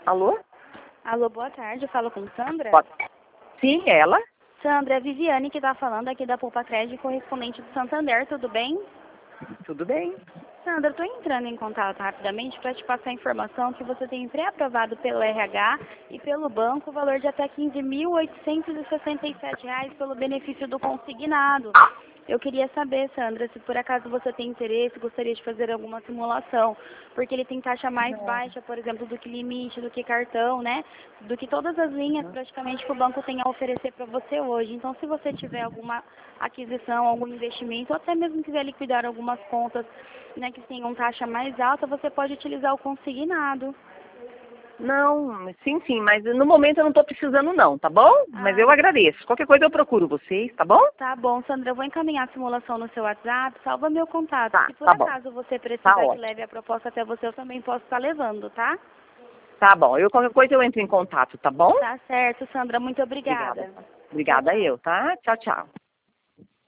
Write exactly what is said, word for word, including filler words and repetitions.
Alô? Alô, boa tarde. Eu falo com Sandra? Pode. Sim, ela. Sandra, é Viviane que está falando aqui da Poupa Crédito, correspondente do Santander, tudo bem? Tudo bem? Sandra, eu estou entrando em contato rapidamente para te passar a informação que você tem pré-aprovado pelo R H e pelo banco o valor de até quinze mil oitocentos e sessenta e sete reais pelo benefício do consignado. Eu queria saber, Sandra, se por acaso você tem interesse, gostaria de fazer alguma simulação, porque ele tem taxa mais baixa, por exemplo, do que limite, do que cartão, né? Do que todas as linhas praticamente que o banco tem a oferecer para você hoje. Então, se você tiver alguma aquisição, algum investimento, ou até mesmo quiser liquidar algumas contas, né, que tenham taxa mais alta, você pode utilizar o consignado. Não, sim, sim, mas no momento eu não estou precisando não, tá bom? Mas Ah, eu agradeço. Qualquer coisa eu procuro vocês, tá bom? tá bom, Sandra, eu vou encaminhar a simulação no seu WhatsApp, salva meu contato. Tá, Se por tá bom. acaso você Tá precisar que ótimo. leve a proposta até você, eu também posso estar levando, tá? Tá bom, eu qualquer coisa eu entro em contato, tá bom? Tá certo, Sandra, muito Obrigada. obrigada. Tchau, Obrigada tchau. eu, tá? Tchau, tchau.